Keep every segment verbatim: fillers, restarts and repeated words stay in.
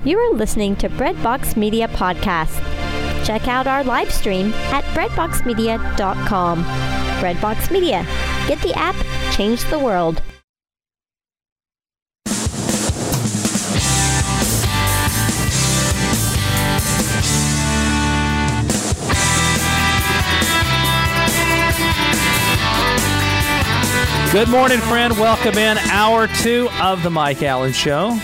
You are listening to Breadbox Media Podcast. Check out our live stream at breadbox media dot com. Breadbox Media. Get the app, change the world. Good morning, friend. Welcome in hour two of the Mike Allen Show.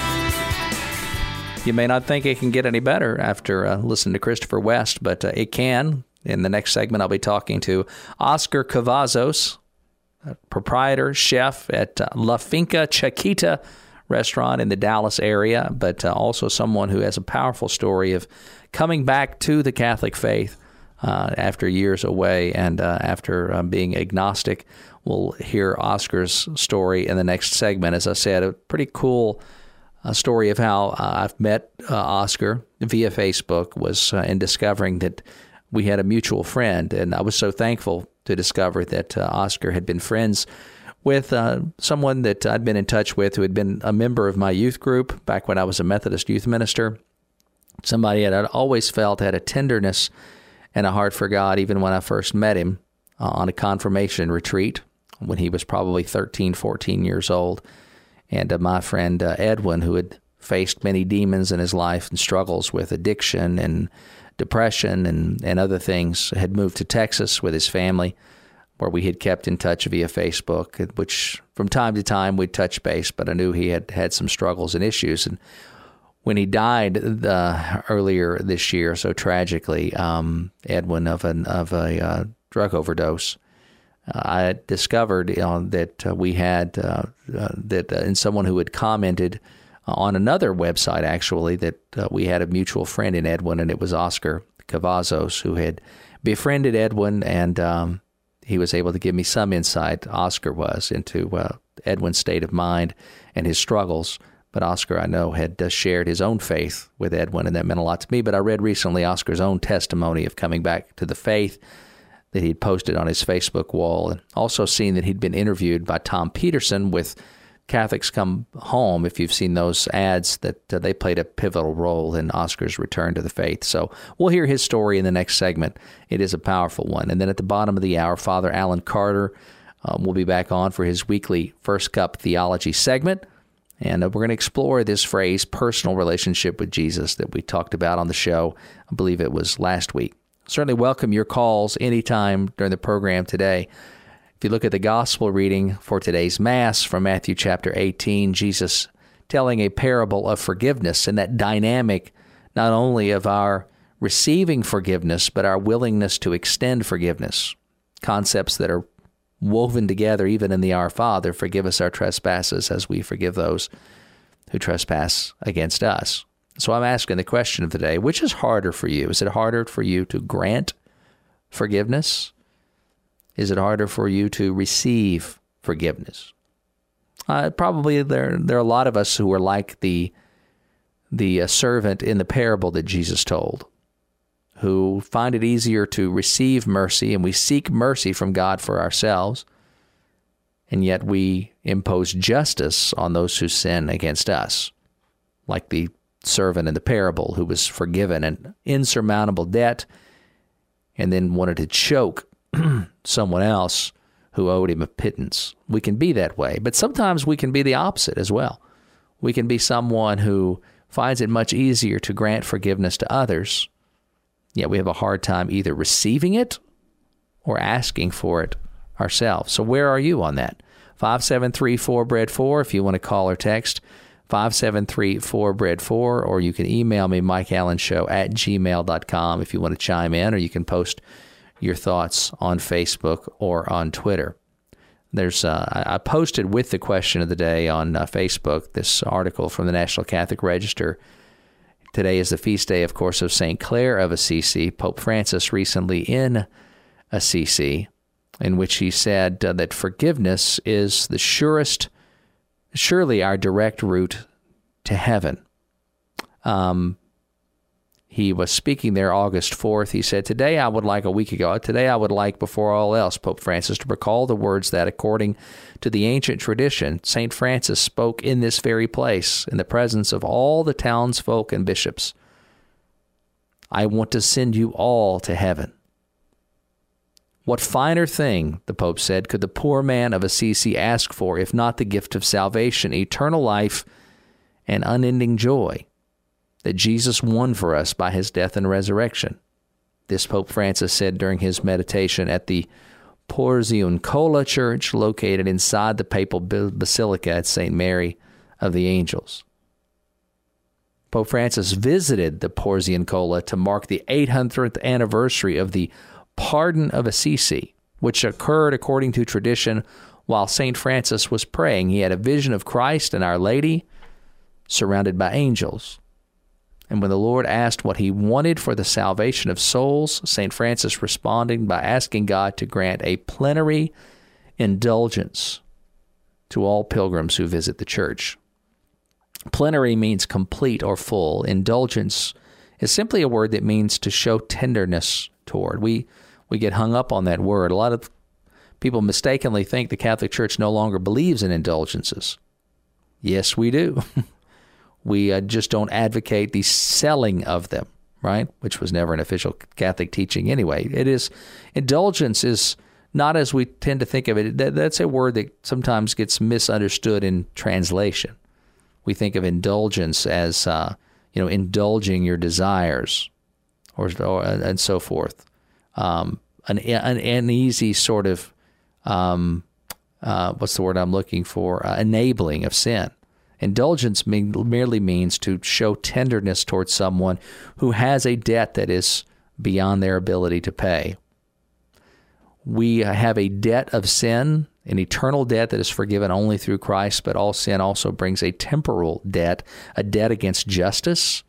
You may not think it can get any better after uh, listening to Christopher West, but uh, it can. In the next segment, I'll be talking to Oscar Cavazos, proprietor, chef at uh, La Finca Chiquita restaurant in the Dallas area, but uh, also someone who has a powerful story of coming back to the Catholic faith uh, after years away and uh, after um, being agnostic. We'll hear Oscar's story in the next segment. As I said, a pretty cool uh, story of how uh, I've met uh, Oscar via Facebook was uh, in discovering that we had a mutual friend. And I was so thankful to discover that uh, Oscar had been friends with uh, someone that I'd been in touch with who had been a member of my youth group back when I was a Methodist youth minister. Somebody that I'd always felt had a tenderness and a heart for God, even when I first met him uh, on a confirmation retreat when he was probably thirteen, fourteen years old. And uh, my friend uh, Edwin, who had faced many demons in his life and struggles with addiction and depression and, and other things, had moved to Texas with his family, where we had kept in touch via Facebook, which from time to time we'd touch base, but I knew he had had some struggles and issues. And when he died the, earlier this year, so tragically, um, Edwin, of, an, of a uh, drug overdose, Uh, I discovered you know, that uh, we had, uh, uh, that uh, and someone who had commented on another website, actually, that uh, we had a mutual friend in Edwin, and it was Oscar Cavazos, who had befriended Edwin, and um, he was able to give me some insight, Oscar was, into uh, Edwin's state of mind and his struggles. But Oscar, I know, had uh, shared his own faith with Edwin, and that meant a lot to me. But I read recently Oscar's own testimony of coming back to the faith that he'd posted on his Facebook wall, and also seen that he'd been interviewed by Tom Peterson with Catholics Come Home. If you've seen those ads, that uh, they played a pivotal role in Oscar's return to the faith. So we'll hear his story in the next segment. It is a powerful one. And then at the bottom of the hour, Father Alan Carter um, will be back on for his weekly First Cup Theology segment. And uh, we're going to explore this phrase, personal relationship with Jesus, that we talked about on the show. I believe it was last week. Certainly welcome your calls anytime during the program today. If you look at the gospel reading for today's Mass from Matthew chapter eighteen, Jesus telling a parable of forgiveness, and that dynamic not only of our receiving forgiveness, but our willingness to extend forgiveness. Concepts that are woven together even in the Our Father, forgive us our trespasses as we forgive those who trespass against us. So I'm asking the question of the day, which is harder for you? Is it harder for you to grant forgiveness? Is it harder for you to receive forgiveness? Uh, probably there there are a lot of us who are like the, the uh, servant in the parable that Jesus told, who find it easier to receive mercy, and we seek mercy from God for ourselves, and yet we impose justice on those who sin against us, like the servant in the parable who was forgiven an insurmountable debt and then wanted to choke someone else who owed him a pittance. We can be that way, but sometimes we can be the opposite as well. We can be someone who finds it much easier to grant forgiveness to others, yet we have a hard time either receiving it or asking for it ourselves. So where are you on that? five seven three four bread four if you want to call or text. five seven three four bread four, or you can email me, mike allen show at gmail dot com if you want to chime in, or you can post your thoughts on Facebook or on Twitter. There's uh, I posted with the question of the day on uh, Facebook this article from the National Catholic Register. Today is the feast day, of course, of Saint Clare of Assisi. Pope Francis recently in Assisi, in which he said uh, that forgiveness is the surest surely our direct route to heaven. Um, He was speaking there August fourth. He said, today I would like, a week ago, today I would like, before all else, Pope Francis, to recall the words that, according to the ancient tradition, Saint Francis spoke in this very place, in the presence of all the townsfolk and bishops. I want to send you all to heaven. What finer thing, the Pope said, could the poor man of Assisi ask for, if not the gift of salvation, eternal life, and unending joy that Jesus won for us by his death and resurrection? This Pope Francis said during his meditation at the Porziuncola Church, located inside the Papal Basilica at Saint Mary of the Angels. Pope Francis visited the Porziuncola to mark the eight hundredth anniversary of the Pardon of Assisi, which occurred, according to tradition, while Saint Francis was praying. He had a vision of Christ and Our Lady surrounded by angels. And when the Lord asked what he wanted for the salvation of souls, Saint Francis responded by asking God to grant a plenary indulgence to all pilgrims who visit the church. Plenary means complete or full. Indulgence is simply a word that means to show tenderness toward. We we get hung up on that word. A lot of people mistakenly think the Catholic Church no longer believes in indulgences. Yes, we do. We uh, just don't advocate the selling of them, right? Which was never an official Catholic teaching anyway. It is, indulgence is not as we tend to think of it. That, that's a word that sometimes gets misunderstood in translation. We think of indulgence as, uh, you know, indulging your desires, or, or and so forth. Um, an, an an easy sort of, um, uh, what's the word I'm looking for? Uh, enabling of sin. Indulgence mean, merely means to show tenderness towards someone who has a debt that is beyond their ability to pay. We have a debt of sin, an eternal debt that is forgiven only through Christ, but all sin also brings a temporal debt, a debt against justice.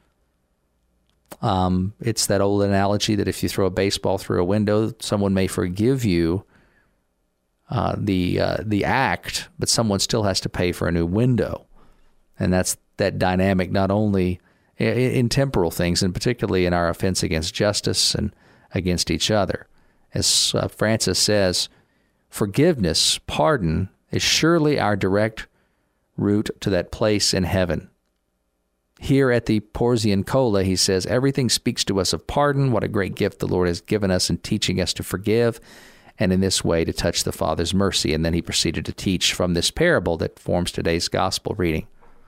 Um, it's that old analogy that if you throw a baseball through a window, someone may forgive you uh, the uh, the act, but someone still has to pay for a new window. And that's that dynamic not only in, in temporal things, and particularly in our offense against justice and against each other. As uh, Francis says, forgiveness, pardon, is surely our direct route to that place in heaven. Here at the Porziuncola, he says, everything speaks to us of pardon, what a great gift the Lord has given us in teaching us to forgive, and in this way to touch the Father's mercy. And then he proceeded to teach from this parable that forms today's gospel reading.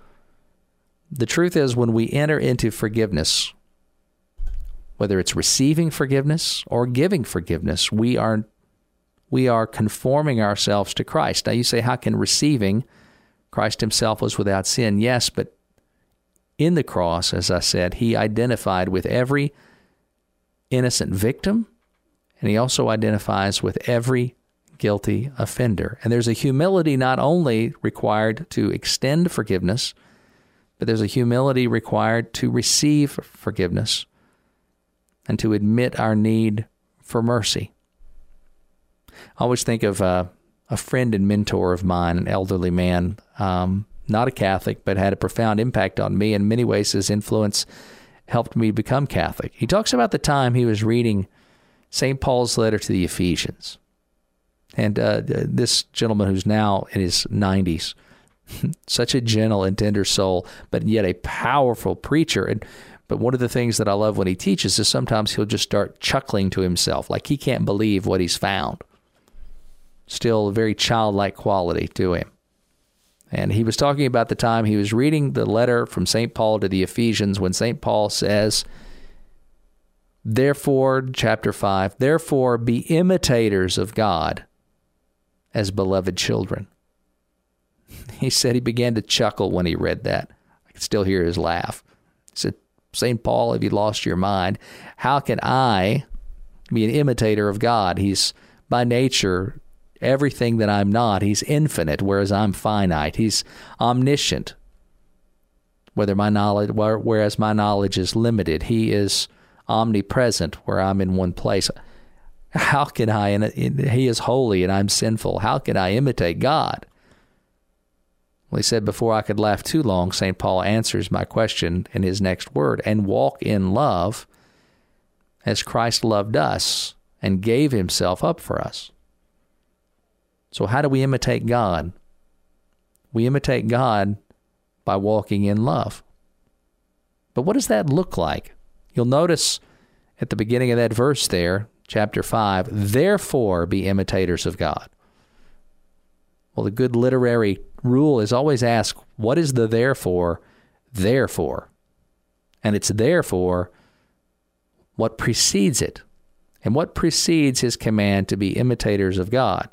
The truth is, when we enter into forgiveness, whether it's receiving forgiveness or giving forgiveness, we are we are conforming ourselves to Christ. Now you say, how can receiving? Christ himself was without sin. Yes, but in the cross, as I said, he identified with every innocent victim, and he also identifies with every guilty offender. And there's a humility not only required to extend forgiveness, but there's a humility required to receive forgiveness and to admit our need for mercy. I always think of uh, a friend and mentor of mine, an elderly man, um, not a Catholic, but had a profound impact on me. In many ways, his influence helped me become Catholic. He talks about the time he was reading Saint Paul's letter to the Ephesians. And uh, this gentleman, who's now in his nineties, such a gentle and tender soul, but yet a powerful preacher. And but one of the things that I love when he teaches is sometimes he'll just start chuckling to himself, like he can't believe what he's found. Still a very childlike quality to him. And he was talking about the time he was reading the letter from Saint Paul to the Ephesians when Saint Paul says, therefore, chapter five, therefore be imitators of God as beloved children. He said he began to chuckle when he read that. I could still hear his laugh. He said, Saint Paul, have you lost your mind? How can I be an imitator of God? He's by nature everything that I'm not. He's infinite, whereas I'm finite. He's omniscient, whether my knowledge, whereas my knowledge is limited. He is omnipresent, where I'm in one place. How can I, and he is holy and I'm sinful, how can I imitate God? Well, he said, before I could laugh too long, Saint Paul answers my question in his next word, and walk in love as Christ loved us and gave himself up for us. So how do we imitate God? We imitate God by walking in love. But what does that look like? You'll notice at the beginning of that verse there, chapter five, therefore be imitators of God. Well, the good literary rule is always ask, what is the therefore there for? And it's therefore what precedes it. And what precedes his command to be imitators of God?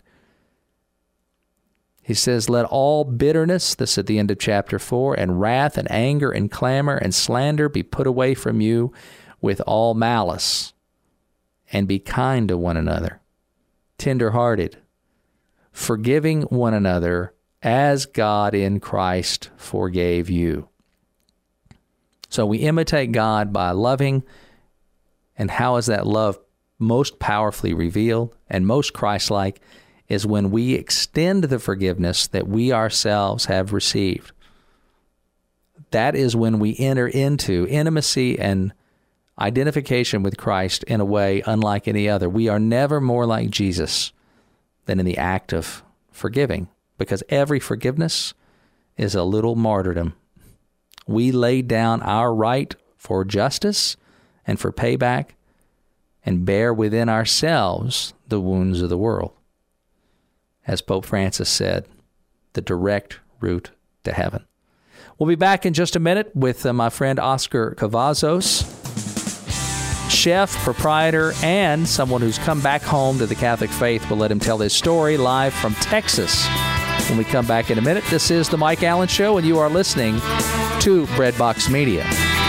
He says, let all bitterness, this at the end of chapter four, and wrath and anger and clamor and slander be put away from you with all malice, and be kind to one another, tender-hearted, forgiving one another as God in Christ forgave you. So we imitate God by loving, and how is that love most powerfully revealed and most Christ-like? Is when we extend the forgiveness that we ourselves have received. That is when we enter into intimacy and identification with Christ in a way unlike any other. We are never more like Jesus than in the act of forgiving, because every forgiveness is a little martyrdom. We lay down our right for justice and for payback and bear within ourselves the wounds of the world. As Pope Francis said, the direct route to heaven. We'll be back in just a minute with uh, my friend Oscar Cavazos, chef, proprietor, and someone who's come back home to the Catholic faith. We'll let him tell his story live from Texas. When we come back in a minute, this is The Mike Allen Show, and you are listening to Breadbox Media.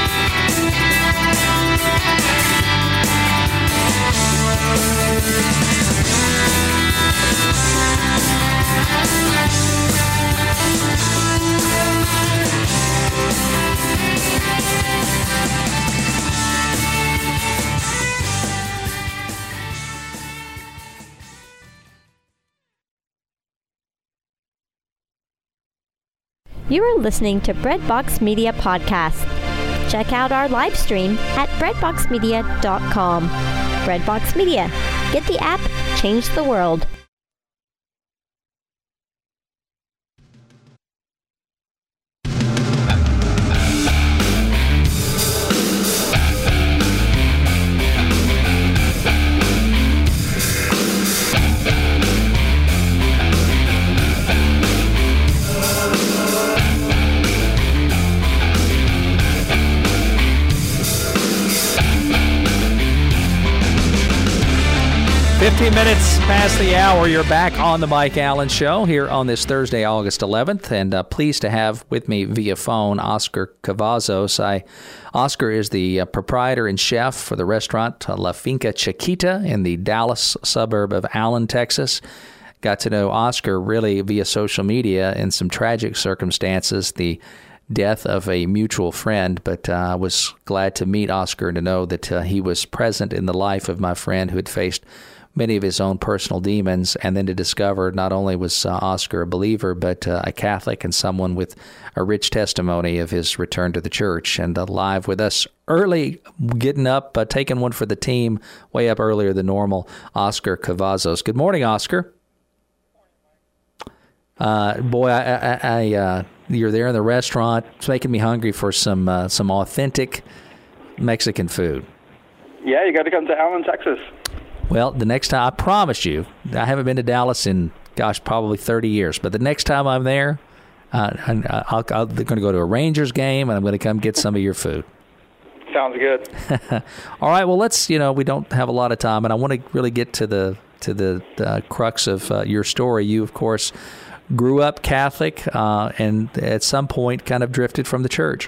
You are listening to Breadbox Media Podcast. Check out our live stream at breadbox media dot com. Breadbox Media. Get the app, change the world. fifteen minutes past the hour, you're back on the Mike Allen Show here on this Thursday, August eleventh, and uh, pleased to have with me via phone Oscar Cavazos. I, Oscar is the uh, proprietor and chef for the restaurant uh, La Finca Chiquita in the Dallas suburb of Allen, Texas. Got to know Oscar really via social media in some tragic circumstances, the death of a mutual friend, but uh, I was glad to meet Oscar and to know that uh, he was present in the life of my friend who had faced many of his own personal demons, and then to discover not only was uh, Oscar a believer, but uh, a Catholic and someone with a rich testimony of his return to the church. And uh, live with us early, getting up, uh, taking one for the team, way up earlier than normal, Oscar Cavazos. Good morning, Oscar. Uh, boy, I, I, I uh, you're there in the restaurant. It's making me hungry for some uh, some authentic Mexican food. Yeah, you got to come to Allen, Texas. Well, the next time, I promise you, I haven't been to Dallas in, gosh, probably thirty years. But the next time I'm there, uh, I'm, I'll, I'm going to go to a Rangers game, and I'm going to come get some of your food. Sounds good. All right. Well, let's, you know, we don't have a lot of time, and I want to really get to the to the uh, crux of uh, your story. You, of course, grew up Catholic, uh, and at some point kind of drifted from the church.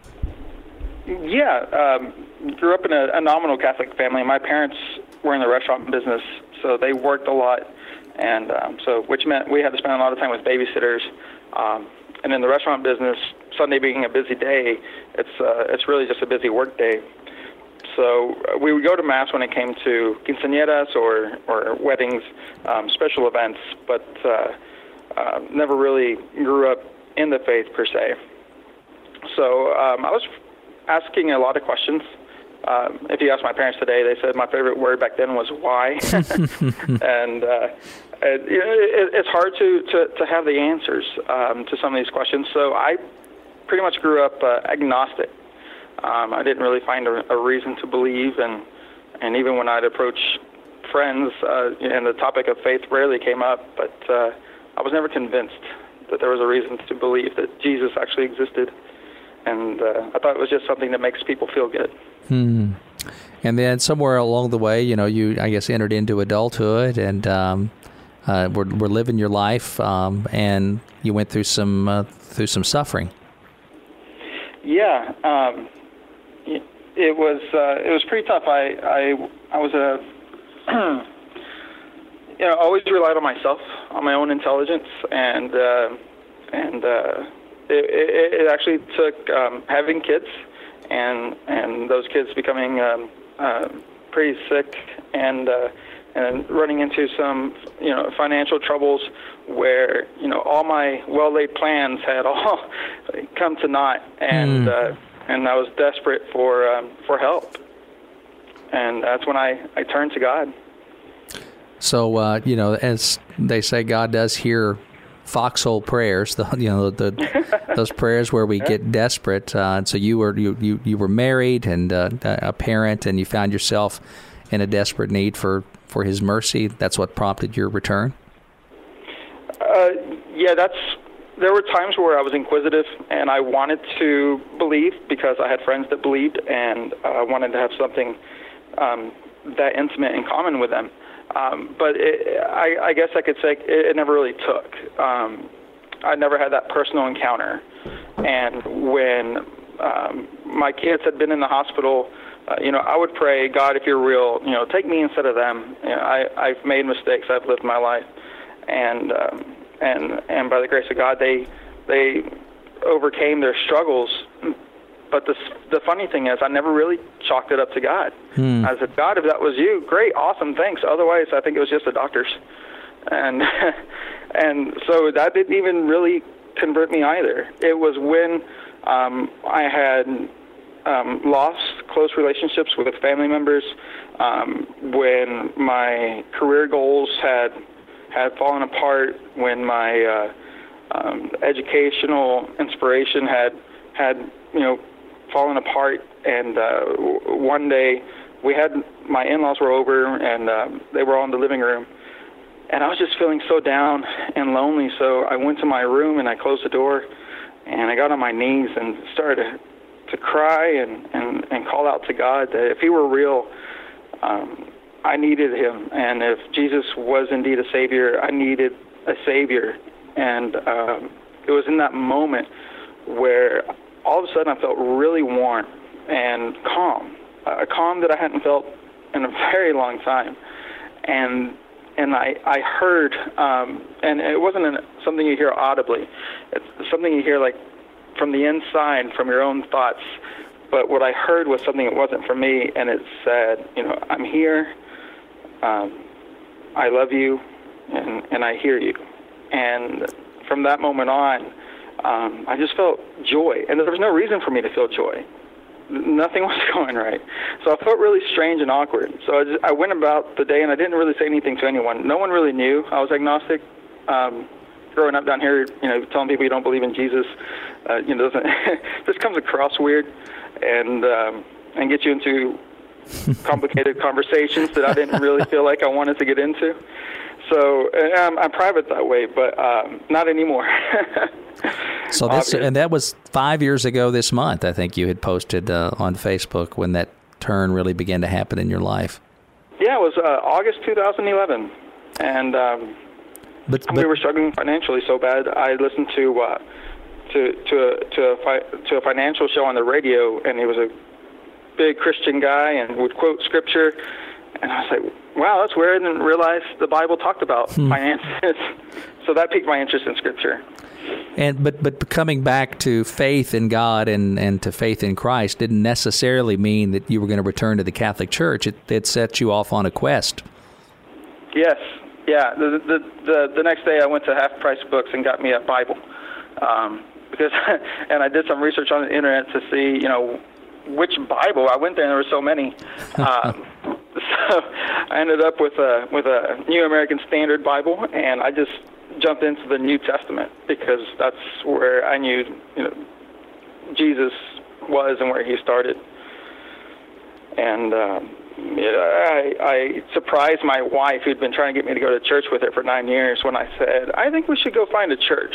Yeah, um, grew up in a, a nominal Catholic family. My parents were in the restaurant business, so they worked a lot, and um, so which meant we had to spend a lot of time with babysitters. Um, and in the restaurant business, Sunday being a busy day, it's uh, it's really just a busy work day. So uh, we would go to Mass when it came to quinceañeras or, or weddings, um, special events, but uh, uh, never really grew up in the faith per se. So um, I was asking a lot of questions. Um, if you ask my parents today, they said my favorite word back then was why. and uh, it, it, it's hard to, to, to have the answers um, to some of these questions. So I pretty much grew up uh, agnostic. Um, I didn't really find a, a reason to believe, and, and even when I'd approach friends, uh, and the topic of faith rarely came up, but uh, I was never convinced that there was a reason to believe that Jesus actually existed. And uh, I thought it was just something that makes people feel good. Hmm. And then somewhere along the way, you know, you, I guess, entered into adulthood and um, uh, were, were living your life, um, and you went through some uh, through some suffering. Yeah, um, it was uh, it was pretty tough. I I, I was a you know always relied on myself, on my own intelligence, and uh, and. Uh, It, it, it actually took um, having kids and and those kids becoming um, uh, pretty sick and uh, and running into some you know financial troubles where you know all my well-laid plans had all come to naught, and mm. uh, and I was desperate for um, for help, and that's when I, I turned to God. So uh, you know, as they say, God does hear foxhole prayers, the you know the those prayers where we get desperate. Uh, and so you were you, you, you were married and uh, a parent, and you found yourself in a desperate need for, for His mercy. That's what prompted your return. Uh, yeah, that's. There were times where I was inquisitive and I wanted to believe because I had friends that believed, and I uh, wanted to have something um, that intimate in common with them. Um, but it, I, I guess I could say it, it never really took. Um, I never had that personal encounter. And when um, my kids had been in the hospital, uh, you know, I would pray, God, if you're real, you know, take me instead of them. You know, I, I've made mistakes. I've lived my life. And um, and and by the grace of God, they they overcame their struggles. But the the funny thing is, I never really chalked it up to God. Hmm. I said, God, if that was you, great, awesome, thanks. Otherwise, I think it was just the doctors. And and so that didn't even really convert me either. It was when um, I had um, lost close relationships with family members, um, when my career goals had had fallen apart, when my uh, um, educational inspiration had had you know. fallen apart, and uh, one day we had, my in-laws were over, and uh, they were all in the living room, and I was just feeling so down and lonely, so I went to my room and I closed the door, and I got on my knees and started to, to cry and, and, and call out to God that if He were real, um, I needed Him, and if Jesus was indeed a Savior, I needed a Savior. And um, it was in that moment where all of a sudden I felt really warm and calm, a calm that I hadn't felt in a very long time. And and I, I heard, um, and it wasn't an, something you hear audibly. It's something you hear like from the inside, from your own thoughts. But what I heard was something that wasn't for me, and it said, you know, I'm here, um, I love you, and, and I hear you. And from that moment on, Um, I just felt joy, and there was no reason for me to feel joy. Nothing was going right. So I felt really strange and awkward. So I, just, I went about the day, and I didn't really say anything to anyone. No one really knew. I was agnostic. Um, growing up down here, you know, telling people you don't believe in Jesus, uh, you know, doesn't this comes across weird, and um, and get you into complicated conversations that I didn't really feel like I wanted to get into. So um, I'm private that way, but um, not anymore. So this, and that was five years ago this month, I think you had posted uh, on Facebook when that turn really began to happen in your life. Yeah, it was uh, August two thousand eleven, and um, but, but, we were struggling financially so bad. I listened to uh, to to a, to a fi- to a financial show on the radio, and he was a big Christian guy and would quote scripture, and I was like, wow, that's weird. I didn't realize the Bible talked about hmm. finances. So that piqued my interest in Scripture. And but but coming back to faith in God and, and to faith in Christ didn't necessarily mean that you were going to return to the Catholic Church. It, it set you off on a quest. Yes, yeah. The the the, the next day I went to Half Price Books and got me a Bible, um, because, and I did some research on the internet to see, you know, which Bible. I went there and there were so many. Um, so I ended up with a with a New American Standard Bible, and I just jumped into the New Testament because that's where I knew, you know, Jesus was and where he started. And uh, I, I surprised my wife, who'd been trying to get me to go to church with her for nine years, when I said, I think we should go find a church.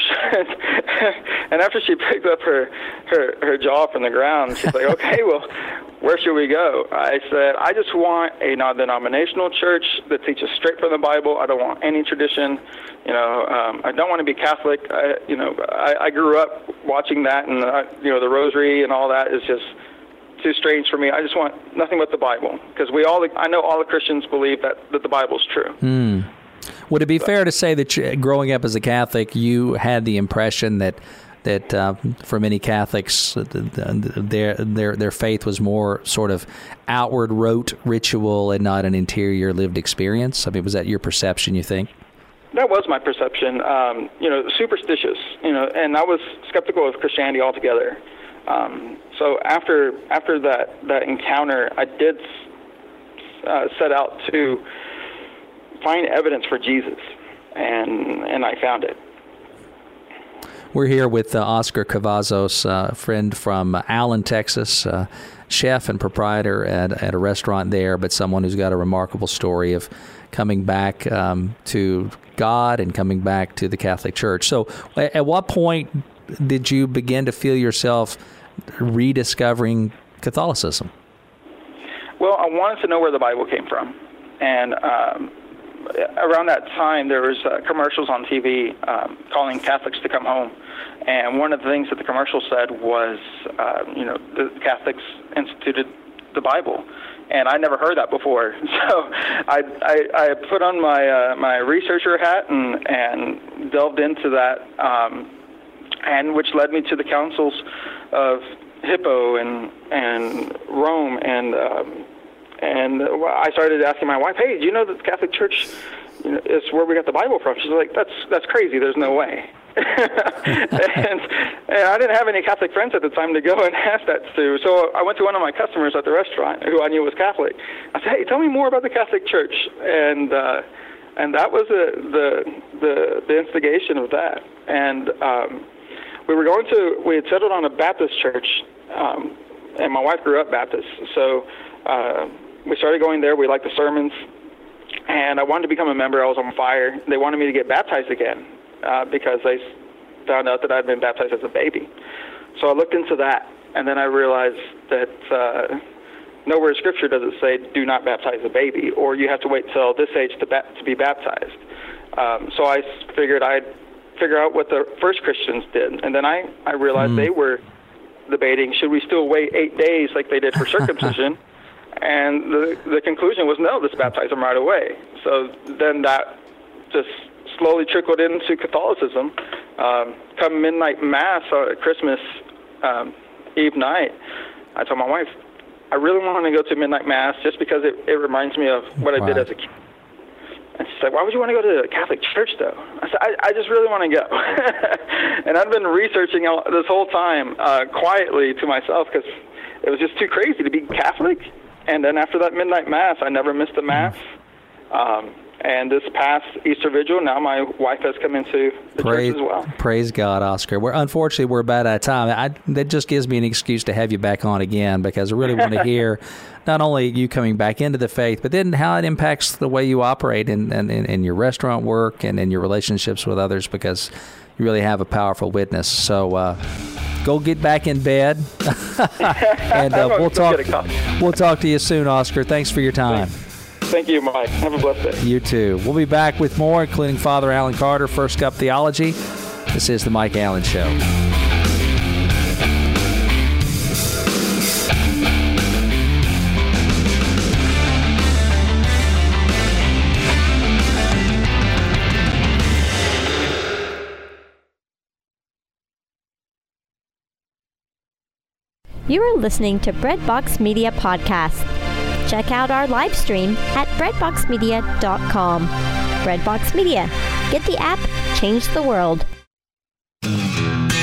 And after she picked up her, her, her jaw from the ground, she's like, okay, well, where should we go? I said, I just want a non-denominational church that teaches straight from the Bible. I don't want any tradition. You know, um, I don't want to be Catholic. I, you know, I, I grew up watching that, and, uh, you know, the rosary and all that is just too strange for me. I just want nothing but the Bible, because we all, I know all the Christians believe that, that the Bible's true. Mm. Would it be but, fair to say that you, growing up as a Catholic, you had the impression that that uh, for many Catholics, their their their faith was more sort of outward rote ritual and not an interior lived experience? I mean, was that your perception, you think? That was my perception. Um, you know, superstitious. You know, and I was skeptical of Christianity altogether. Um, so after after that, that encounter, I did uh, set out to find evidence for Jesus, and and I found it. We're here with uh, Oscar Cavazos, a uh, friend from Allen, Texas, uh, chef and proprietor at, at a restaurant there, but someone who's got a remarkable story of coming back um, to God and coming back to the Catholic Church. So at what point did you begin to feel yourself rediscovering Catholicism? Well, I wanted to know where the Bible came from. And um, around that time, there was uh, commercials on T V um, calling Catholics to come home. And one of the things that the commercial said was, uh, you know, the Catholics instituted the Bible. And I never heard that before. So I, I, I put on my uh, my researcher hat and, and delved into that, um, and which led me to the councils of Hippo and and Rome, and um, and I started asking my wife, "Hey, do you know that the Catholic Church, you know, is where we got the Bible from?" She's like, "That's that's crazy. There's no way." and, and I didn't have any Catholic friends at the time to go and ask that to. So I went to one of my customers at the restaurant who I knew was Catholic. I said, "Hey, tell me more about the Catholic Church." And uh, and that was the the the, the instigation of that. And um, we were going to we had settled on a Baptist church, um, and my wife grew up Baptist, so uh, we started going there. We liked the sermons, and I wanted to become a member. I was on fire. They wanted me to get baptized again. Uh, because they found out that I'd been baptized as a baby. So I looked into that, and then I realized that uh, nowhere in Scripture does it say, do not baptize a baby, or you have to wait till this age to, ba- to be baptized. Um, so I figured I'd figure out what the first Christians did, and then I, I realized mm. they were debating, should we still wait eight days like they did for circumcision? And the, the conclusion was, no, let's baptize them right away. So then that just slowly trickled into Catholicism. Um, come midnight mass uh, at Christmas um, Eve night, I told my wife, I really want to go to midnight mass just because it, it reminds me of what I did as a kid. And she's like, why would you want to go to a Catholic church, though? I said, I, I just really want to go. And I've been researching this whole time uh, quietly to myself because it was just too crazy to be Catholic. And then after that midnight mass, I never missed a mass. Um, And this past Easter Vigil, now my wife has come into the praise, church as well. Praise God, Oscar. We're, unfortunately, we're about out of time. I, that just gives me an excuse to have you back on again because I really want to hear not only you coming back into the faith, but then how it impacts the way you operate in, in, in your restaurant work and in your relationships with others, because you really have a powerful witness. So uh, go get back in bed, and uh, we'll talk. We'll talk to you soon, Oscar. Thanks for your time. Thanks. Thank you, Mike. Have a blessed day. You too. We'll be back with more, including Father Alan Carter, First Cup Theology. This is The Mike Allen Show. You are listening to Breadbox Media Podcast. Check out our live stream at breadbox media dot com. Breadbox Media. Get the app, change the world.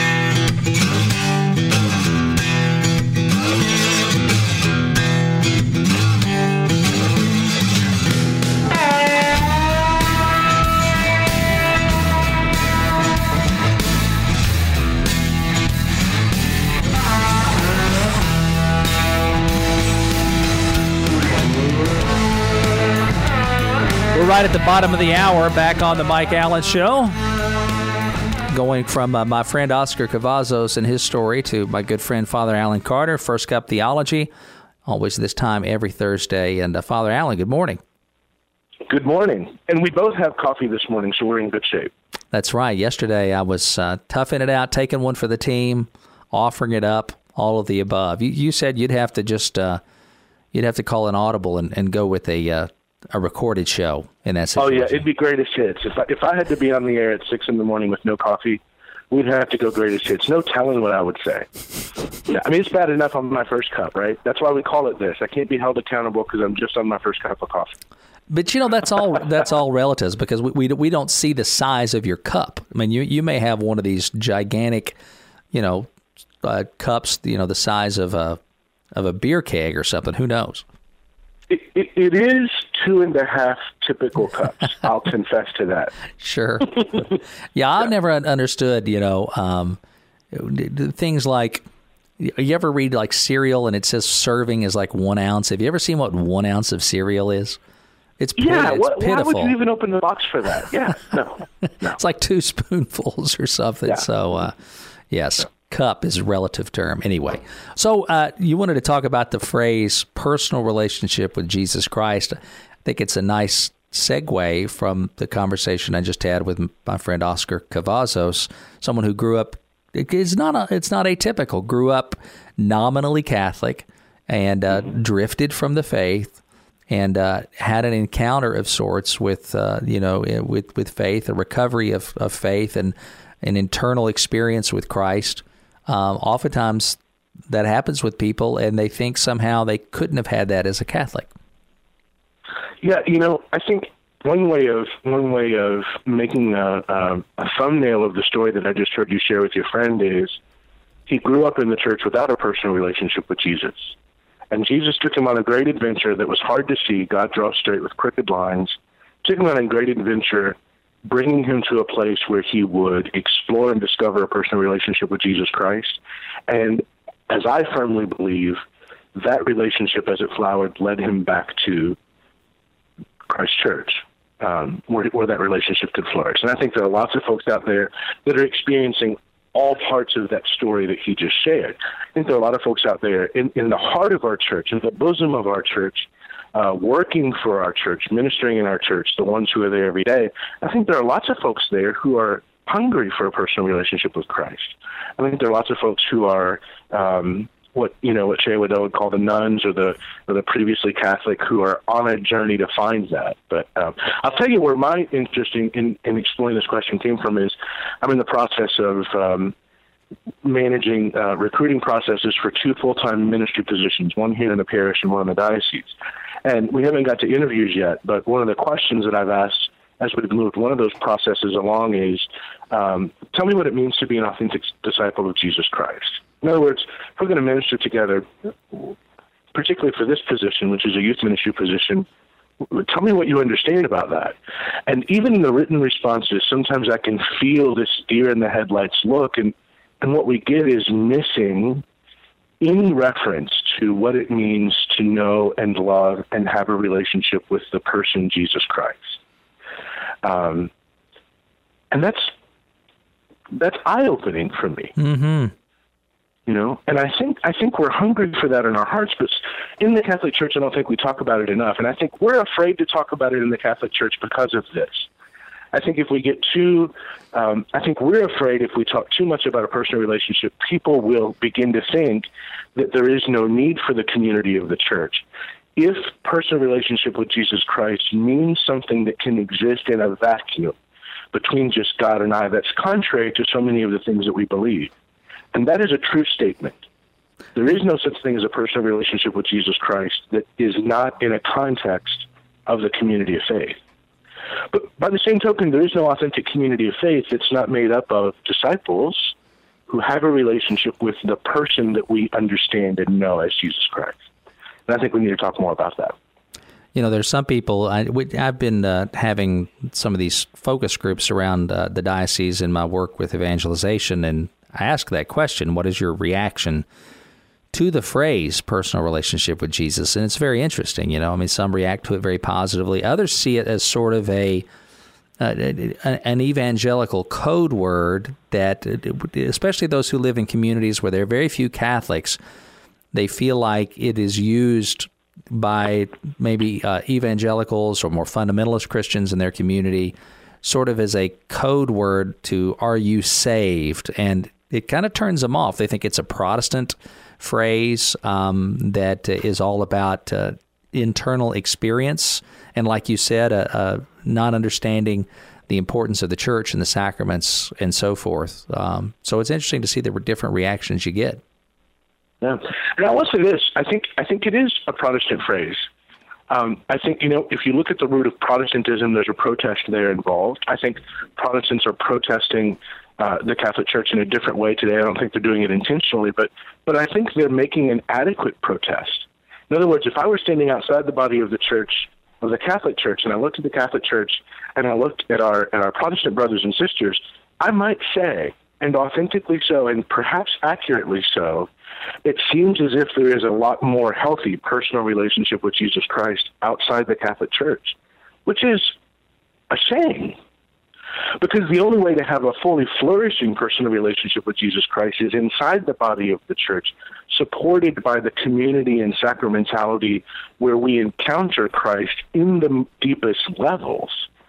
We're right at the bottom of the hour, back on the Mike Allen Show. Going from uh, my friend Oscar Cavazos and his story to my good friend Father Alan Carter, First Cup Theology, always this time every Thursday. And uh, Father Alan, good morning. Good morning. And we both have coffee this morning, so we're in good shape. That's right. Yesterday I was uh, toughing it out, taking one for the team, offering it up, all of the above. You, you said you'd have to just uh, you'd have to call an audible and, and go with a uh, a recorded show in that situation. Oh, yeah, it'd be greatest hits. If I, if I had to be on the air at six in the morning with no coffee, we'd have to go greatest hits. No telling what I would say. Yeah, I mean, it's bad enough on my first cup, right? That's why we call it this. I can't be held accountable because I'm just on my first cup of coffee. But, you know, that's all that's all relatives because we, we we don't see the size of your cup. I mean, you, you may have one of these gigantic, you know, uh, cups, you know, the size of a, of a beer keg or something. Who knows? It, it, it is two and a half typical cups. I'll confess to that. Sure. Yeah, I've never understood, you know, um, things like, you ever read like cereal and it says serving is like one ounce? Have you ever seen what one ounce of cereal is? It's, yeah, it's what, pitiful. Why would you even open the box for that? Yeah, no. no. It's like two spoonfuls or something. Yeah. So, uh, yes. Cup is a relative term anyway. So uh, you wanted to talk about the phrase personal relationship with Jesus Christ. I think it's a nice segue from the conversation I just had with my friend Oscar Cavazos, someone who grew up, it's not, a, it's not atypical, grew up nominally Catholic and uh, drifted from the faith and uh, had an encounter of sorts with, uh, you know, with, with faith, a recovery of, of faith and an internal experience with Christ. Um, oftentimes that happens with people and they think somehow they couldn't have had that as a Catholic. Yeah, you know, I think one way of one way of making a, a, a thumbnail of the story that I just heard you share with your friend is he grew up in the church without a personal relationship with Jesus. And Jesus took him on a great adventure that was hard to see. God draws straight with crooked lines. Took him on a great adventure, bringing him to a place where he would explore and discover a personal relationship with Jesus Christ. And as I firmly believe, that relationship as it flowered led him back to Christ Church, um, where, where that relationship could flourish. And I think there are lots of folks out there that are experiencing all parts of that story that he just shared. I think there are a lot of folks out there in, in the heart of our church, in the bosom of our church, Uh, working for our church, ministering in our church, the ones who are there every day. I think there are lots of folks there who are hungry for a personal relationship with Christ. I think there are lots of folks who are um, what you know what Shea Waddell would call the nuns or the or the previously Catholic who are on a journey to find that. But um, I'll tell you where my interest in, in, in exploring this question came from is I'm in the process of um, managing uh, recruiting processes for two full-time ministry positions, one here in the parish and one in the diocese. And we haven't got to interviews yet, but one of the questions that I've asked as we've moved one of those processes along is, um, tell me what it means to be an authentic disciple of Jesus Christ. In other words, if we're going to minister together, particularly for this position, which is a youth ministry position, tell me what you understand about that. And even in the written responses, sometimes I can feel this deer in the headlights look, and, and what we get is missing any reference to what it means to know and love and have a relationship with the person Jesus Christ. Um, and that's that's eye-opening for me. Mm-hmm. You know, and I think I think we're hungry for that in our hearts, but in the Catholic Church, I don't think we talk about it enough. And I think we're afraid to talk about it in the Catholic Church because of this. I think if we get too, um, I think we're afraid if we talk too much about a personal relationship, people will begin to think that there is no need for the community of the church. If personal relationship with Jesus Christ means something that can exist in a vacuum between just God and I, that's contrary to so many of the things that we believe. And that is a true statement. There is no such thing as a personal relationship with Jesus Christ that is not in a context of the community of faith. But by the same token, there is no authentic community of faith that's not made up of disciples who have a relationship with the person that we understand and know as Jesus Christ. And I think we need to talk more about that. You know, there's some people, I, we, I've been uh, having some of these focus groups around uh, the diocese in my work with evangelization, and I ask that question, what is your reaction to the phrase personal relationship with Jesus. And it's very interesting, you know. I mean, some react to it very positively. Others see it as sort of a uh, an evangelical code word that, especially those who live in communities where there are very few Catholics, they feel like it is used by maybe uh, evangelicals or more fundamentalist Christians in their community sort of as a code word to, are you saved? And it kind of turns them off. They think it's a Protestant phrase um, that is all about uh, internal experience. And like you said, uh, uh, not understanding the importance of the church and the sacraments and so forth. Um, so it's interesting to see the different reactions you get. Yeah. And I will say this, I think I think it is a Protestant phrase. Um, I think, you know, if you look at the root of Protestantism, there's a protest there involved. I think Protestants are protesting uh, the Catholic Church in a different way today. I don't think they're doing it intentionally, but but I think they're making an adequate protest. In other words, if I were standing outside the body of the church, of the Catholic Church, and I looked at the Catholic Church and I looked at our at our Protestant brothers and sisters, I might say, and authentically so, and perhaps accurately so, it seems as if there is a lot more healthy personal relationship with Jesus Christ outside the Catholic Church, which is a shame. Because the only way to have a fully flourishing personal relationship with Jesus Christ is inside the body of the church, supported by the community and sacramentality where we encounter Christ in the deepest levels.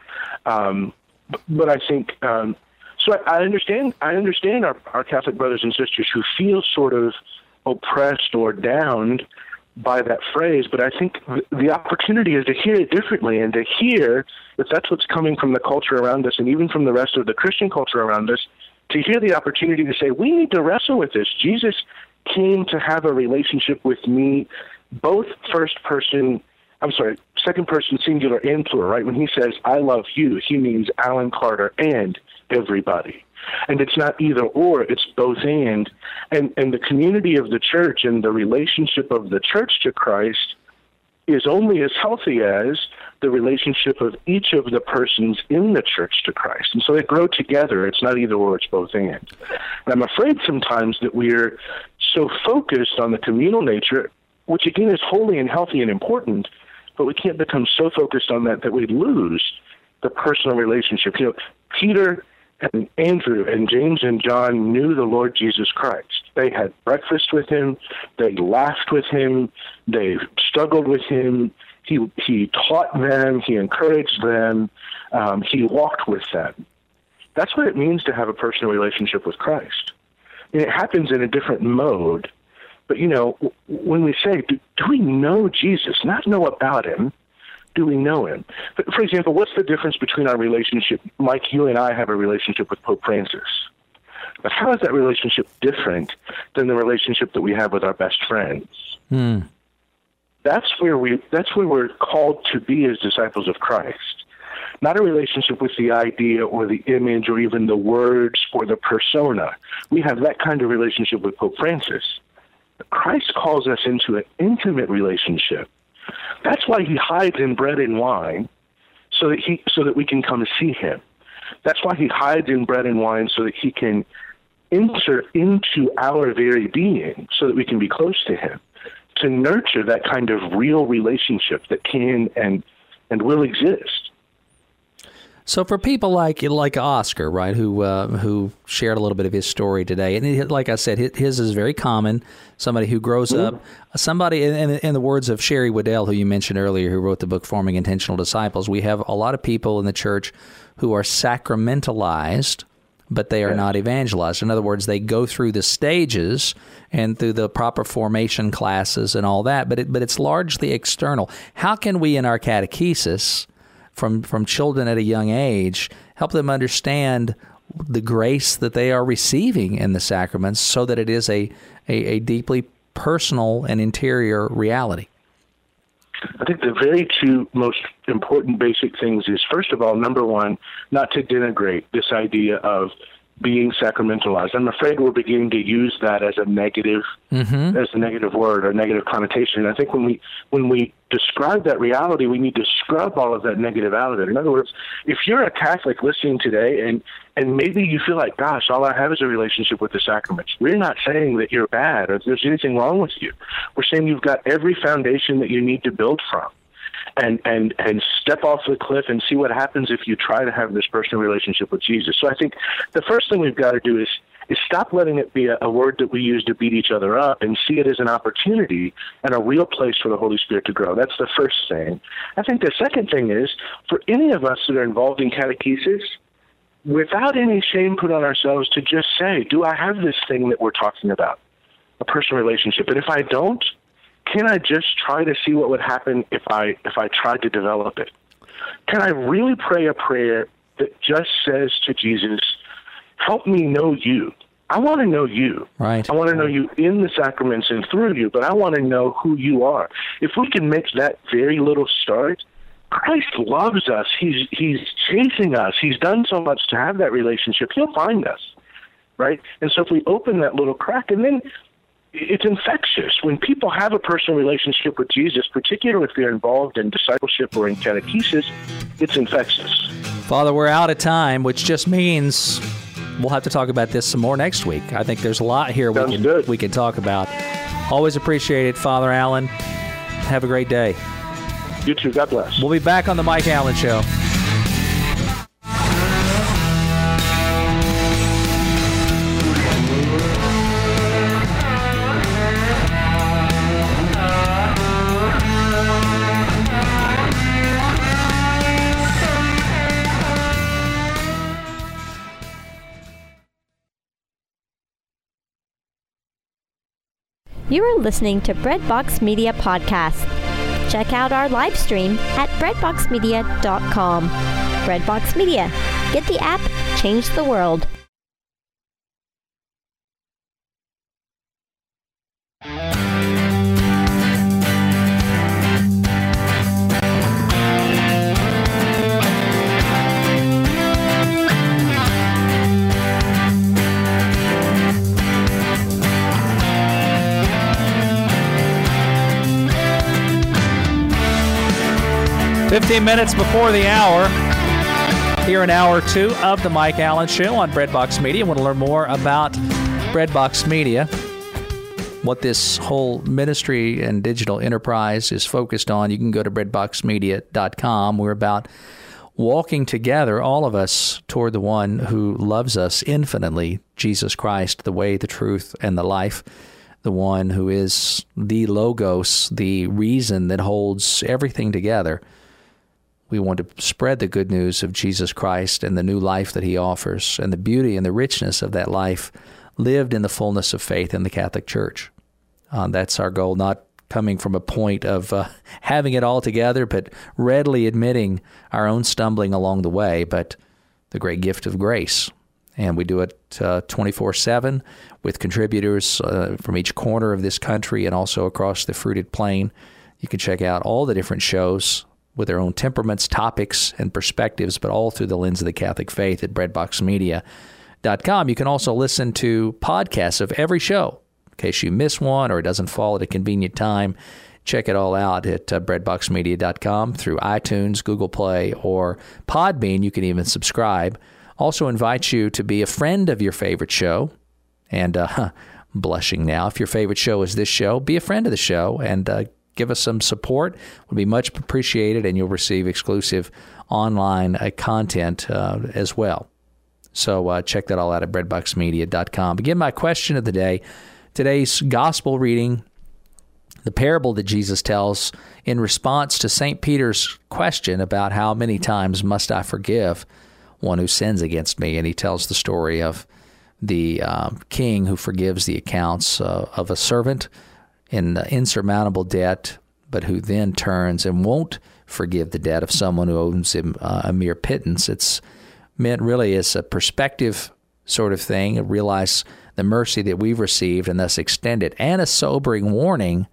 Um, but I think, um, so I, I understand, I understand our, our Catholic brothers and sisters who feel sort of oppressed or downed by that phrase, but I think the opportunity is to hear it differently and to hear, if that's what's coming from the culture around us and even from the rest of the Christian culture around us, to hear the opportunity to say, we need to wrestle with this. Jesus came to have a relationship with me, both first person, I'm sorry, second person singular and plural, right? When he says, I love you, he means Alan Carter and everybody. And it's not either or, it's both and. And and the community of the church and the relationship of the church to Christ is only as healthy as the relationship of each of the persons in the church to Christ. And so they grow together. It's not either or, it's both and. And I'm afraid sometimes that we're so focused on the communal nature, which again is holy and healthy and important, but we can't become so focused on that that we lose the personal relationship. You know, Peter and Andrew and James and John knew the Lord Jesus Christ. They had breakfast with him. They laughed with him. They struggled with him. He he taught them. He encouraged them. Um, he walked with them. That's what it means to have a personal relationship with Christ. And it happens in a different mode. But, you know, when we say, do, do we know Jesus? Not know about him. Do we know him? For example, what's the difference between our relationship? Mike, you and I have a relationship with Pope Francis. But how is that relationship different than the relationship that we have with our best friends? Hmm. That's where we. That's where we're called to be as disciples of Christ. Not a relationship with the idea or the image or even the words or the persona. We have that kind of relationship with Pope Francis. But Christ calls us into an intimate relationship. That's why he hides in bread and wine, so that he so that we can come see him. That's why he hides in bread and wine, so that he can enter into our very being, so that we can be close to him, to nurture that kind of real relationship that can and and will exist. So for people like like Oscar, right, who uh, who shared a little bit of his story today, and it, like I said, his is very common. Somebody who grows mm-hmm. up, somebody in, in the words of Sherry Waddell, who you mentioned earlier, who wrote the book Forming Intentional Disciples, we have a lot of people in the church who are sacramentalized, but they are yes. not evangelized. In other words, they go through the stages and through the proper formation classes and all that, but it, but it's largely external. How can we in our catechesis from from children at a young age, help them understand the grace that they are receiving in the sacraments so that it is a, a, a deeply personal and interior reality? I think the very two most important basic things is, first of all, number one, not to denigrate this idea of being sacramentalized. I'm afraid we're beginning to use that as a negative, mm-hmm. as a negative word or a negative connotation. And I think when we when we describe that reality, we need to scrub all of that negative out of it. In other words, if you're a Catholic listening today and and maybe you feel like, gosh, all I have is a relationship with the sacraments, we're not saying that you're bad or there's anything wrong with you. We're saying you've got every foundation that you need to build from. And, and and step off the cliff and see what happens if you try to have this personal relationship with Jesus. So I think the first thing we've got to do is is stop letting it be a, a word that we use to beat each other up and see it as an opportunity and a real place for the Holy Spirit to grow. That's the first thing. I think the second thing is, for any of us that are involved in catechesis, without any shame put on ourselves, to just say, do I have this thing that we're talking about, a personal relationship? And if I don't, can I just try to see what would happen if I if I tried to develop it? Can I really pray a prayer that just says to Jesus, help me know you? I want to know you. Right. I want to know you in the sacraments and through you, but I want to know who you are. If we can make that very little start, Christ loves us. He's he's chasing us. He's done so much to have that relationship. He'll find us, right? And so if we open that little crack, and then it's infectious. When people have a personal relationship with Jesus, particularly if they're involved in discipleship or in catechesis, it's infectious. Father, we're out of time, which just means we'll have to talk about this some more next week. I think there's a lot here we Sounds can good. we can talk about. Always appreciate it, Father Allen. Have a great day. You too. God bless. We'll be back on the Mike Allen Show. You are listening to Breadbox Media Podcast. Check out our live stream at breadbox media dot com. Breadbox Media. Get the app, change the world. fifteen minutes before the hour, here in hour two of the Mike Allen Show on Breadbox Media. Want to learn more about Breadbox Media, what this whole ministry and digital enterprise is focused on, you can go to breadbox media dot com. We're about walking together, all of us, toward the one who loves us infinitely, Jesus Christ, the way, the truth, and the life, the one who is the Logos, the reason that holds everything together. We want to spread the good news of Jesus Christ and the new life that he offers and the beauty and the richness of that life lived in the fullness of faith in the Catholic Church. Uh, that's our goal, not coming from a point of uh, having it all together, but readily admitting our own stumbling along the way, but the great gift of grace. And we do it uh, twenty-four seven with contributors uh, from each corner of this country and also across the fruited plain. You can check out all the different shows with their own temperaments, topics, and perspectives, but all through the lens of the Catholic faith at breadbox media dot com. You can also listen to podcasts of every show. In case you miss one or it doesn't fall at a convenient time, check it all out at uh, breadbox media dot com through iTunes, Google Play, or Podbean. You can even subscribe. Also invite you to be a friend of your favorite show. And uh, huh, blushing now, if your favorite show is this show, be a friend of the show and uh, give us some support. It would be much appreciated, and you'll receive exclusive online uh, content uh, as well. So uh, check that all out at breadbox media dot com. Again, my question of the day, today's gospel reading, the parable that Jesus tells in response to Saint Peter's question about how many times must I forgive one who sins against me. And he tells the story of the uh, king who forgives the accounts uh, of a servant in insurmountable debt, but who then turns and won't forgive the debt of someone who owes him uh, a mere pittance. It's meant really as a perspective sort of thing, realize the mercy that we've received and thus extend it, and a sobering warning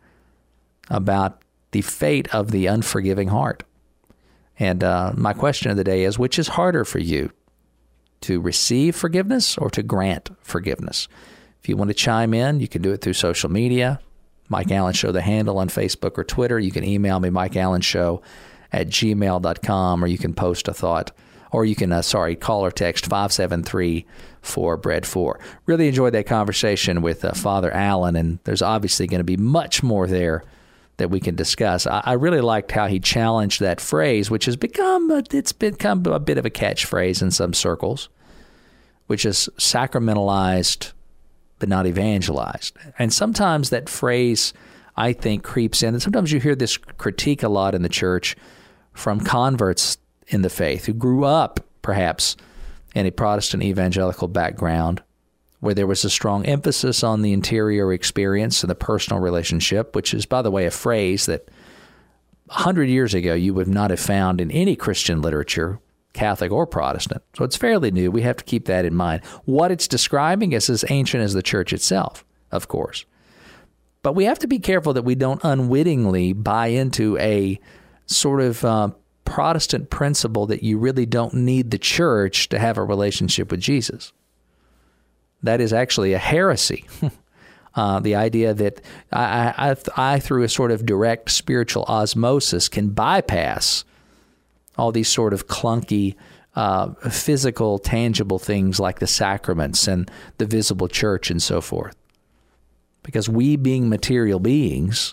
about the fate of the unforgiving heart. And uh, my question of the day is, which is harder for you, to receive forgiveness or to grant forgiveness. If you want to chime in, you can do it through social media. Mike Allen Show, the handle on Facebook or Twitter. You can email me, Mike Allen Show at gmail dot com, or you can post a thought, or you can, uh, sorry, call or text five seven three, four, B R E A D four. Really enjoyed that conversation with uh, Father Allen, and there's obviously going to be much more there that we can discuss. I, I really liked how he challenged that phrase, which has become, a, it's become a bit of a catchphrase in some circles, which is sacramentalized but not evangelized. And sometimes that phrase, I think, creeps in. And sometimes you hear this critique a lot in the church from converts in the faith who grew up, perhaps, in a Protestant evangelical background where there was a strong emphasis on the interior experience and the personal relationship, which is, by the way, a phrase that one hundred years ago you would not have found in any Christian literature, Catholic or Protestant. So it's fairly new. We have to keep that in mind. What it's describing is as ancient as the church itself, of course. But we have to be careful that we don't unwittingly buy into a sort of uh, Protestant principle that you really don't need the church to have a relationship with Jesus. That is actually a heresy. uh, the idea that I, I, I, through a sort of direct spiritual osmosis, can bypass all these sort of clunky, uh, physical, tangible things like the sacraments and the visible church and so forth. Because we, being material beings,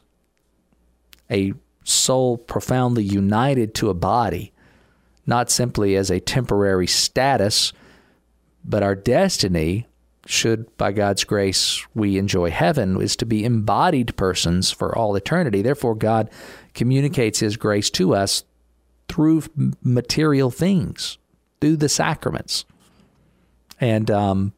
a soul profoundly united to a body, not simply as a temporary status, but our destiny, should by God's grace we enjoy heaven, is to be embodied persons for all eternity. Therefore, God communicates His grace to us through material things, through the sacraments. And um,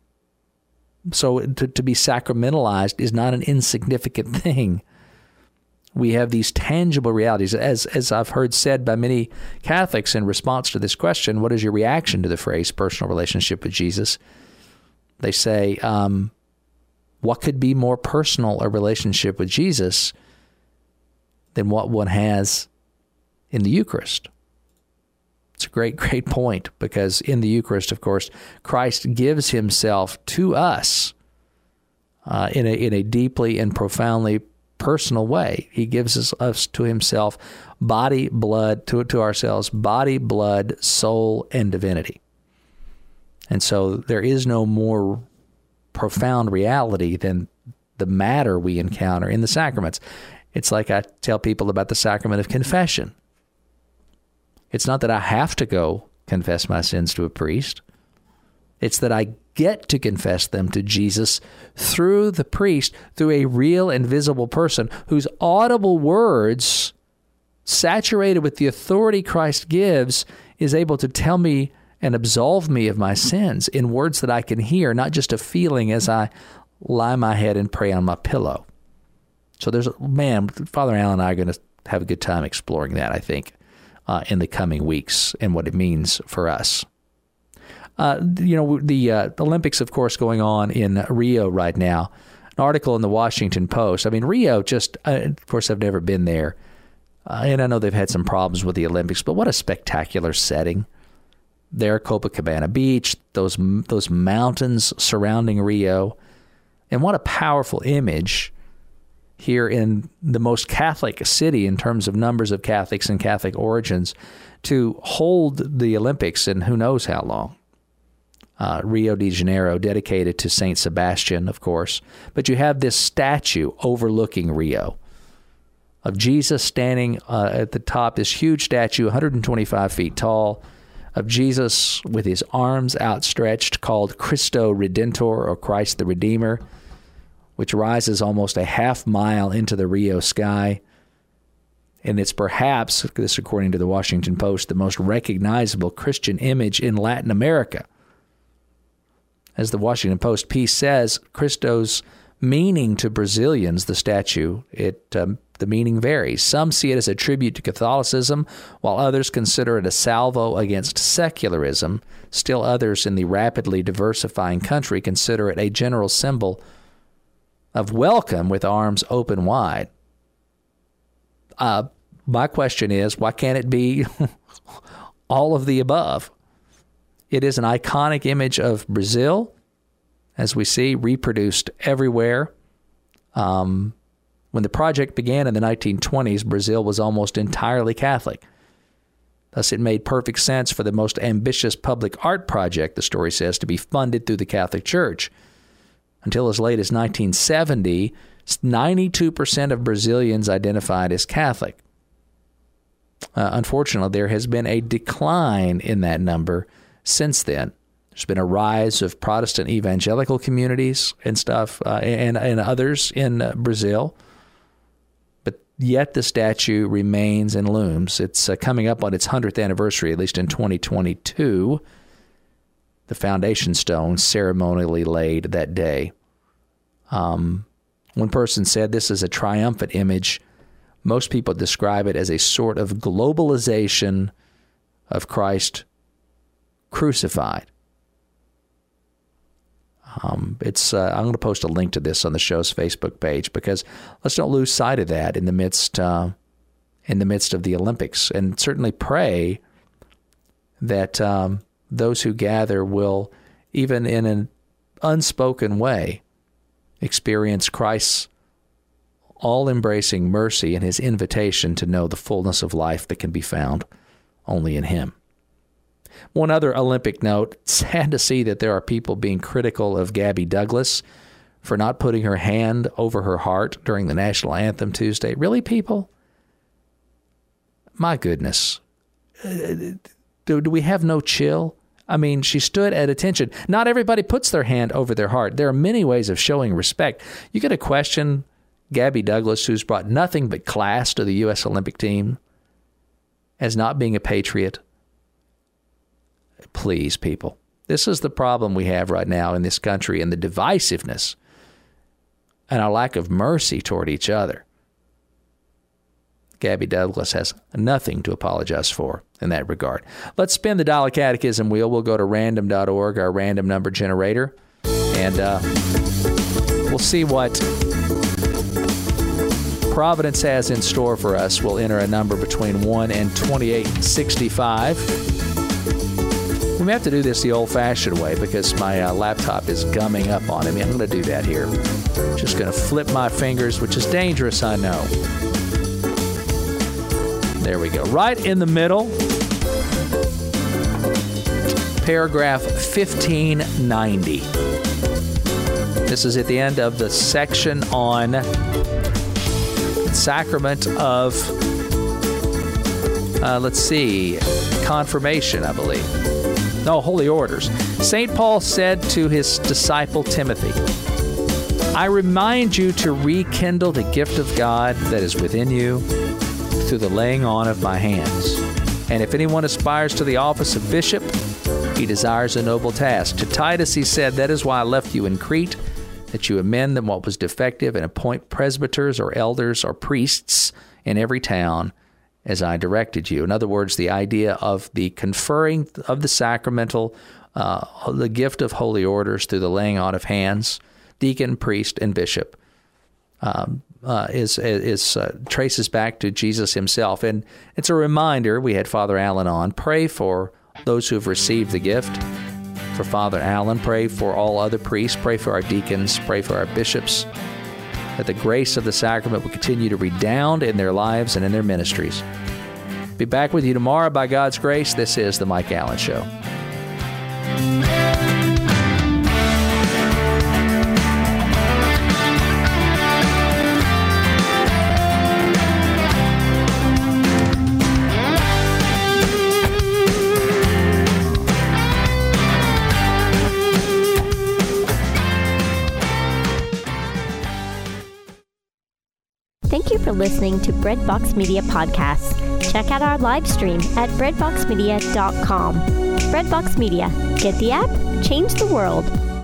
so to, to be sacramentalized is not an insignificant thing. We have these tangible realities. As as I've heard said by many Catholics in response to this question, what is your reaction to the phrase personal relationship with Jesus? They say, um, what could be more personal a relationship with Jesus than what one has in the Eucharist? It's a great, great point, because in the Eucharist, of course, Christ gives Himself to us uh, in a in a deeply and profoundly personal way. He gives us, us to Himself, body, blood, to to ourselves, body, blood, soul, and divinity. And so there is no more profound reality than the matter we encounter in the sacraments. It's like I tell people about the sacrament of confession. It's not that I have to go confess my sins to a priest. It's that I get to confess them to Jesus through the priest, through a real and visible person whose audible words, saturated with the authority Christ gives, is able to tell me and absolve me of my sins in words that I can hear, not just a feeling as I lie my head and pray on my pillow. So there's, man, Father Allen and I are going to have a good time exploring that, I think, uh, in the coming weeks and what it means for us. Uh, you know, the uh, Olympics, of course, going on in Rio right now. An article in the Washington Post. I mean, Rio just, uh, of course, I've never been there. Uh, and I know they've had some problems with the Olympics, but what a spectacular setting. There, Copacabana Beach, those those mountains surrounding Rio. And what a powerful image here in the most Catholic city in terms of numbers of Catholics and Catholic origins to hold the Olympics in who knows how long. Uh, Rio de Janeiro, dedicated to Saint Sebastian, of course. But you have this statue overlooking Rio of Jesus standing uh, at the top, this huge statue, one hundred twenty-five feet tall, of Jesus with his arms outstretched, called Christo Redentor, or Christ the Redeemer, which rises almost a half mile into the Rio sky. And it's perhaps, this according to the Washington Post, the most recognizable Christian image in Latin America. As the Washington Post piece says, Christo's meaning to Brazilians, the statue, it um, the meaning varies. Some see it as a tribute to Catholicism, while others consider it a salvo against secularism. Still others in the rapidly diversifying country consider it a general symbol of welcome with arms open wide. Uh, my question is, why can't it be all of the above? It is an iconic image of Brazil, as we see, reproduced everywhere. Um, when the project began in the nineteen twenties, Brazil was almost entirely Catholic. Thus, it made perfect sense for the most ambitious public art project, the story says, to be funded through the Catholic Church. Until as late as nineteen seventy, ninety-two percent of Brazilians identified as Catholic. Uh, unfortunately, there has been a decline in that number since then. There's been a rise of Protestant evangelical communities and stuff, uh, and, and others in uh, Brazil. But yet the statue remains and looms. It's uh, coming up on its hundredth anniversary, at least in twenty twenty-two. The foundation stone ceremonially laid that day. Um, one person said this is a triumphant image. Most people describe it as a sort of globalization of Christ crucified. Um, it's. Uh, I'm going to post a link to this on the show's Facebook page, because let's don't lose sight of that in the midst uh, in the midst of the Olympics, and certainly pray that um, those who gather will, even in an unspoken way, experience Christ's all-embracing mercy and his invitation to know the fullness of life that can be found only in him. One other Olympic note, sad to see that there are people being critical of Gabby Douglas for not putting her hand over her heart during the national anthem Tuesday. Really, people? My goodness. Do, do we have no chill? I mean, she stood at attention. Not everybody puts their hand over their heart. There are many ways of showing respect. You got to question Gabby Douglas, who's brought nothing but class to the U S Olympic team, as not being a patriot. Please, people. This is the problem we have right now in this country, and the divisiveness and our lack of mercy toward each other. Gabby Douglas has nothing to apologize for in that regard. Let's spin the Dollar Catechism wheel. We'll go to random dot org, our random number generator, and uh, we'll see what Providence has in store for us. We'll enter a number between one and twenty-eight sixty-five. We may have to do this the old-fashioned way because my uh, laptop is gumming up on me. I'm going to do that here. Just going to flip my fingers, which is dangerous, I know. There we go. Right in the middle, paragraph fifteen ninety. This is at the end of the section on sacrament of, uh, let's see, confirmation, I believe. No, holy orders. Saint Paul said to his disciple Timothy, I remind you to rekindle the gift of God that is within you through the laying on of my hands. And if anyone aspires to the office of bishop, he desires a noble task. To Titus he said, that is why I left you in Crete, that you amend them what was defective and appoint presbyters or elders or priests in every town as I directed you. In other words, the idea of the conferring of the sacramental, uh, the gift of holy orders through the laying on of hands, deacon, priest, and bishop, um, uh, is is uh, traces back to Jesus himself. And it's a reminder, we had Father Allen on, pray for those who have received the gift. For Father Allen, pray for all other priests, pray for our deacons, pray for our bishops, that the grace of the sacrament will continue to redound in their lives and in their ministries. Be back with you tomorrow by God's grace. This is The Mike Allen Show. Thank you for listening to Breadbox Media Podcasts. Check out our live stream at breadbox media dot com. Breadbox Media. Get the app, change the world.